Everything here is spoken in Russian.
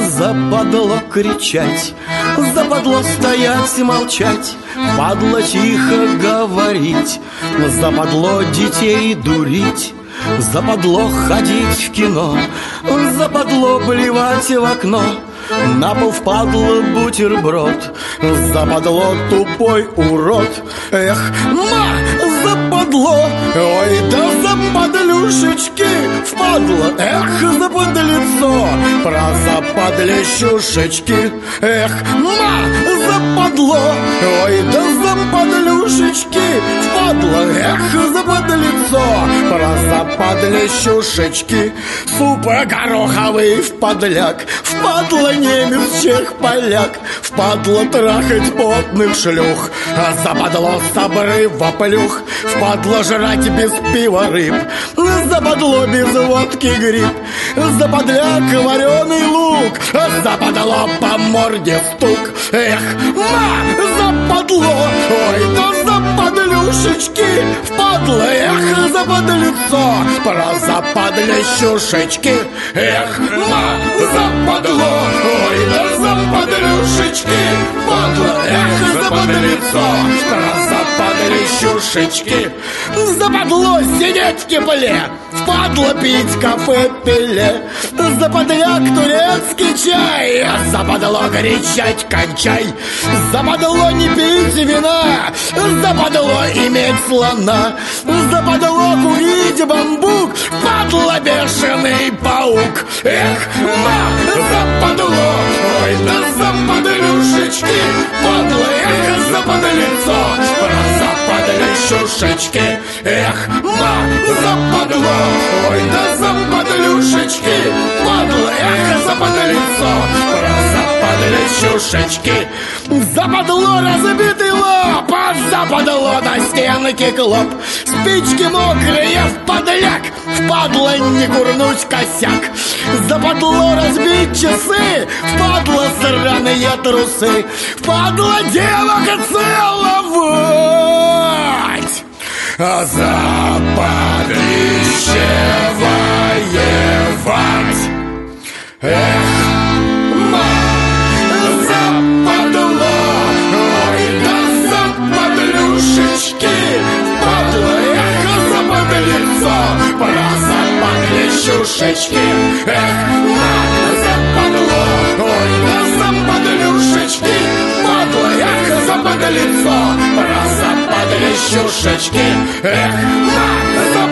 западло кричать, западло стоять и молчать, падло тихо говорить, западло детей дурить, западло ходить в кино, западло плевать в окно, на пол впадло бутерброд, западло тупой урод. Эх, западло, ой, да западлюшечки, впадло, эх, западлицо, про западлещушечки. Эх, западло, ой, да западлюшечки, впадло, эх, западлицо, про западлещушечки. Суп гороховый впадляк, впадло немец, чех, поляк, впадло трахать потных шлюх, а западло с обрыва плюх, впадло жрать без пива рыб, западло без водки гриб, западляк вареный лук, западло по морде стук. Эх, западло, ой, да западлюшечки, впадло, эх, западлицо, про западлещушечки. Эх, западло, ой, да западлюшечки, впадло, эх, западлицо, про западлещушечки. Западло сидеть в тепле, впадло пить кафе пеле, западляк турецкий чай, западло кричать кончай, западло не пить вина, западло иметь слона, западло курить бамбук, впадло бешеный паук. Эх, западло, ой, да западлюшечки, впадло, эх, западлицо, про западлещушечки. Эх, западло, ой, да западлюшечки, впадло, эх, западлицо, про западлещушечки. Западло разбитый лоб, а западло на стенке клоп, спички мокрые впадляк, впадло не курнуть косяк, западло разбить часы, впадло сраные трусы, впадло девок целовать, а западлище воевать. Эх, западло, ой, да западлюшечки, впадло, эх, западлицо, про западлещушечки. Эх, западло, ой, да западлюшечки, впадло, эх, западлицо, про западлещушечки. Эх,